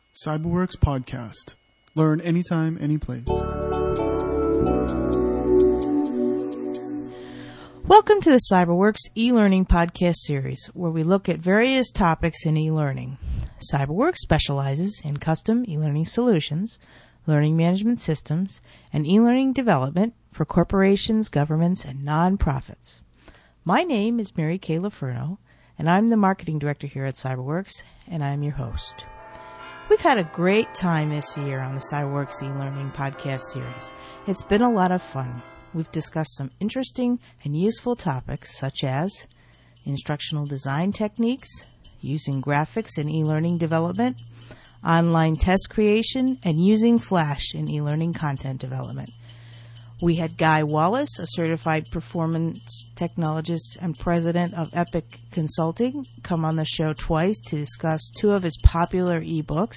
Cyberworks Podcast. Learn anytime, anyplace. Welcome to the Cyberworks e-learning podcast series, where we look at various topics in e-learning. Cyberworks specializes in custom e-learning solutions, learning management systems, and e-learning development for corporations, governments, and nonprofits. My name is Mary Kay Lafurno, and I'm the marketing director here at Cyberworks, and I'm your host. We've had a great time this year on the Cyberworks e-learning podcast series. It's been a lot of fun. We've discussed some interesting and useful topics such as instructional design techniques, using graphics in e-learning development, online test creation, and using Flash in e-learning content development. We had Guy Wallace, a certified performance technologist and president of Epic Consulting, come on the show twice to discuss two of his popular ebooks,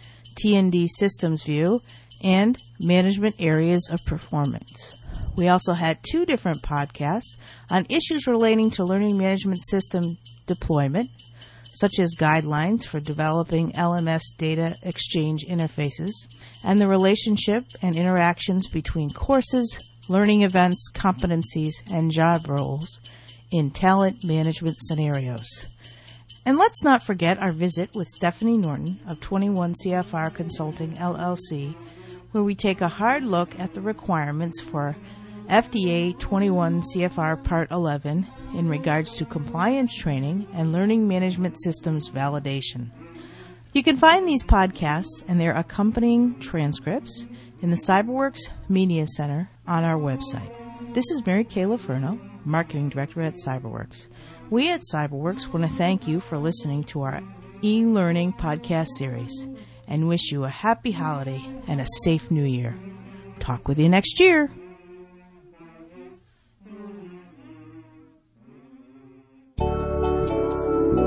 T&D Systems View and Management Areas of Performance. We also had two different podcasts on issues relating to learning management system deployment, such as guidelines for developing LMS data exchange interfaces, and the relationship and interactions between courses, learning events, competencies, and job roles in talent management scenarios. And let's not forget our visit with Stephanie Norton of 21 CFR Consulting, LLC, where we take a hard look at the requirements for FDA 21 CFR Part 11 in regards to compliance training and learning management systems validation. You can find these podcasts and their accompanying transcripts in the Cyberworks Media Center on our website. This is Mary Kay Lafurno, Marketing Director at Cyberworks. We at Cyberworks want to thank you for listening to our e-learning podcast series and wish you a happy holiday and a safe new year. Talk with you next year.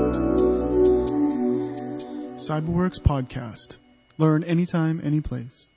Cyberworks Podcast. Learn anytime, anyplace.